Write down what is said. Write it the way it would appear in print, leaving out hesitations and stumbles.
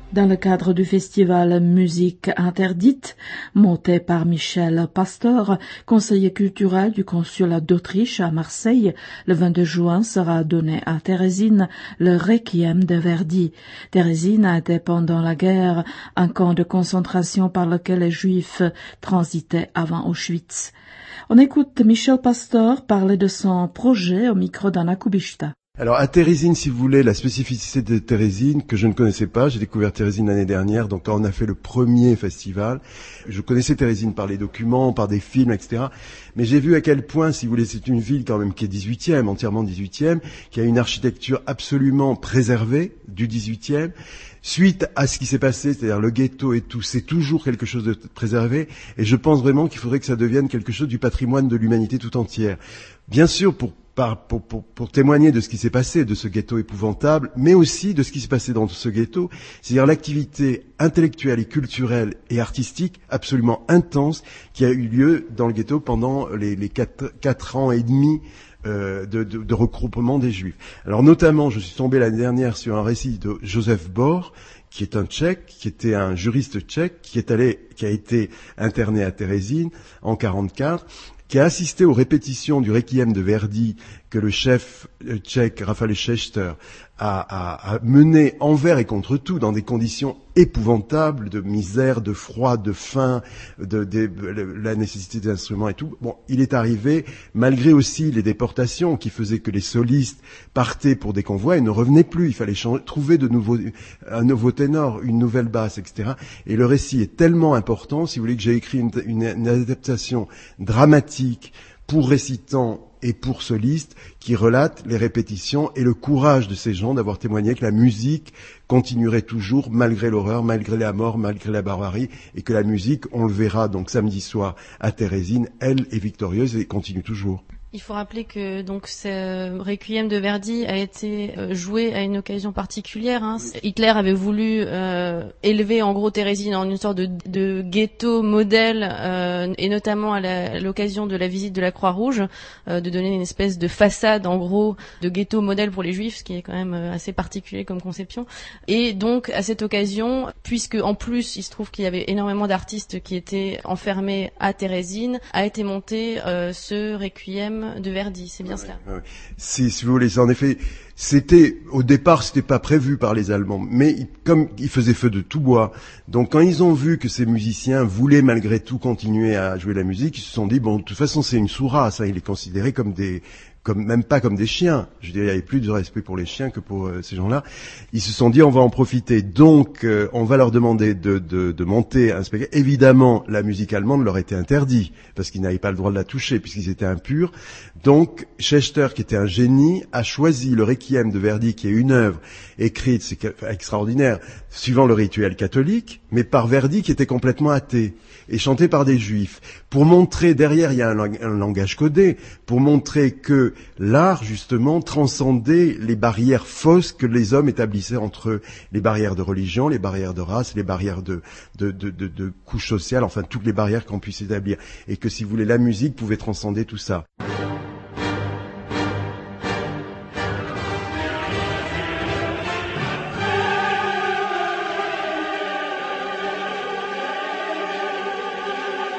Dans le cadre du festival Musique interdite, monté par Michel Pastor, conseiller culturel du consulat d'Autriche à Marseille, le 22 juin sera donné à Térésine le Requiem de Verdi. Térésine a été pendant la guerre un camp de concentration par lequel les Juifs transitaient avant Auschwitz. On écoute Michel Pastor parler de son projet au micro d'Anna Kubishta. Alors à Térésine, si vous voulez, la spécificité de Térésine, que je ne connaissais pas, j'ai découvert Térésine l'année dernière, donc quand on a fait le premier festival, je connaissais Térésine par les documents, par des films, etc. Mais j'ai vu à quel point, si vous voulez, c'est une ville quand même qui est 18e, entièrement 18e, qui a une architecture absolument préservée du 18e. Suite à ce qui s'est passé, c'est-à-dire le ghetto et tout, c'est toujours quelque chose de préservé, et je pense vraiment qu'il faudrait que ça devienne quelque chose du patrimoine de l'humanité tout entière. Bien sûr, pour témoigner de ce qui s'est passé, de ce ghetto épouvantable, mais aussi de ce qui s'est passé dans ce ghetto, c'est-à-dire l'activité intellectuelle et culturelle et artistique absolument intense qui a eu lieu dans le ghetto pendant les 4 ans et demi de regroupement des Juifs. Alors notamment, je suis tombé l'année dernière sur un récit de Joseph Bor, qui est un Tchèque, qui était un juriste tchèque, qui a été interné à Térésine en 1944, qui a assisté aux répétitions du Requiem de Verdi que le chef tchèque Rafał Szechter a mené envers et contre tout dans des conditions épouvantables de misère, de froid, de faim, la nécessité des instruments et tout. Bon, il est arrivé, malgré aussi les déportations qui faisaient que les solistes partaient pour des convois et ne revenaient plus. Il fallait trouver un nouveau ténor, une nouvelle basse, etc. Et le récit est tellement important, si vous voulez, que j'ai écrit une adaptation dramatique pour récitants et pour solistes qui relate les répétitions et le courage de ces gens d'avoir témoigné que la musique continuerait toujours malgré l'horreur, malgré la mort, malgré la barbarie, et que la musique, on le verra donc samedi soir à Térésine, elle est victorieuse et continue toujours. Il faut rappeler que donc ce Requiem de Verdi a été joué à une occasion particulière. Hein. Hitler avait voulu élever en gros Térésine en une sorte de ghetto modèle, et notamment à l'occasion de la visite de la Croix-Rouge, de donner une espèce de façade en gros de ghetto modèle pour les Juifs, ce qui est quand même assez particulier comme conception. Et donc à cette occasion, puisque en plus il se trouve qu'il y avait énormément d'artistes qui étaient enfermés à Térésine, a été monté ce Requiem de Verdi, c'est bien cela. Si vous voulez, en effet, au départ, c'était pas prévu par les Allemands, mais comme ils faisaient feu de tout bois, donc quand ils ont vu que ces musiciens voulaient malgré tout continuer à jouer la musique, ils se sont dit, bon, de toute façon, c'est une sous-race, hein, il est considéré même pas comme des chiens. Je veux dire, il y avait plus de respect pour les chiens que pour ces gens-là. Ils se sont dit, on va en profiter. Donc, on va leur demander de monter un spectacle. Évidemment, la musique allemande leur était interdite, parce qu'ils n'avaient pas le droit de la toucher, puisqu'ils étaient impurs. Donc, Schechter, qui était un génie, a choisi le Requiem de Verdi, qui est une œuvre écrite, c'est extraordinaire, suivant le rituel catholique, mais par Verdi, qui était complètement athée, et chanté par des Juifs. Pour montrer, derrière, il y a un langage codé, pour montrer que l'art, justement, transcendait les barrières fausses que les hommes établissaient entre eux. Les barrières de religion, les barrières de race, les barrières de couche sociale, enfin, toutes les barrières qu'on puisse établir. Et que, si vous voulez, la musique pouvait transcender tout ça.